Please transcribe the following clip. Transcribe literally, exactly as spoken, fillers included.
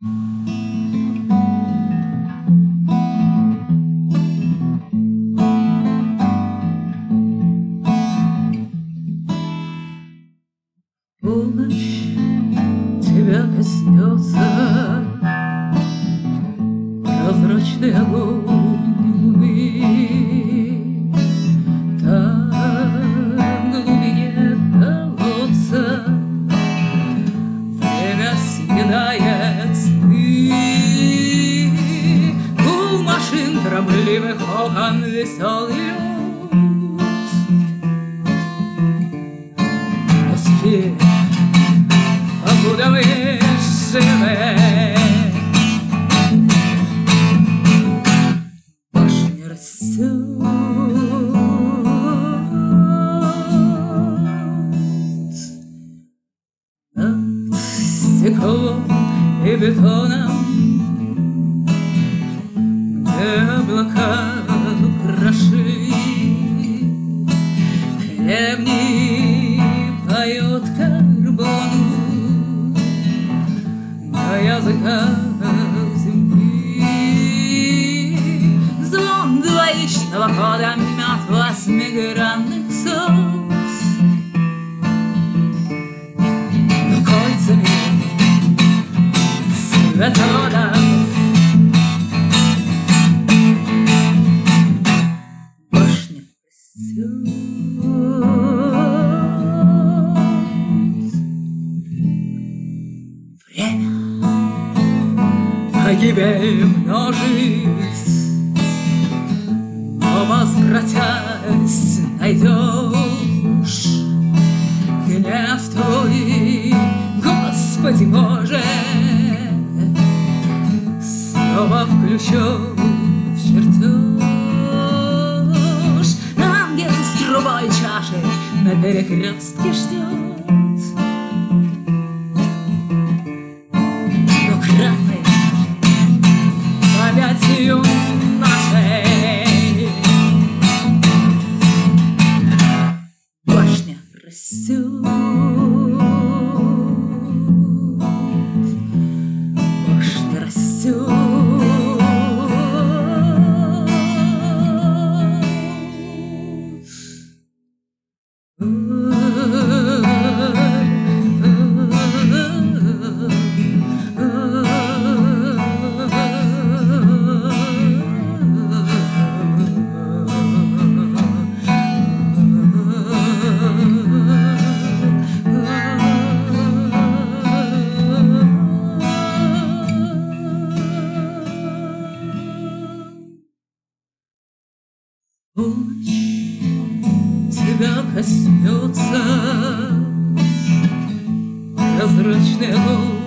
Полночь тебя коснется, прозрачный огонь луны. Там в глубине колодца время съедает сны. Гул машин, торопливых окон, веселый лед. Москве, покуда мы живем, башня растет над стеклом и бетоном, где облака прошли. Хлебник поет карбону на языках земли. Звон двоичного хода мят восьмигранных солнц, но кольцами световода башня растет. Погибель множить, но возвратясь найдешь гнев твой, Господи Боже, снова включен в чертеж. Ангел с трубой чаши на перекрестке ждет. Но крапы памятью нашей башня растет, башня растет. Полночь тебя коснется, прозрачный огонь